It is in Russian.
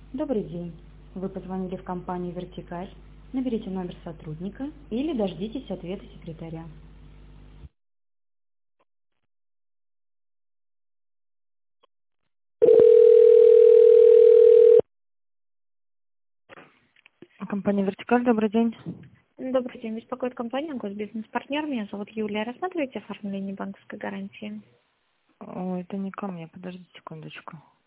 Добрый день. Вы позвонили в компанию «Вертикаль». Наберите номер сотрудника или дождитесь ответа секретаря. Компания «Вертикаль», добрый день. Добрый день. Беспокоит компания «Госбизнес-партнер». Меня зовут Юлия. Рассматриваете оформление банковской гарантии? О, это не ко мне, подождите секундочку.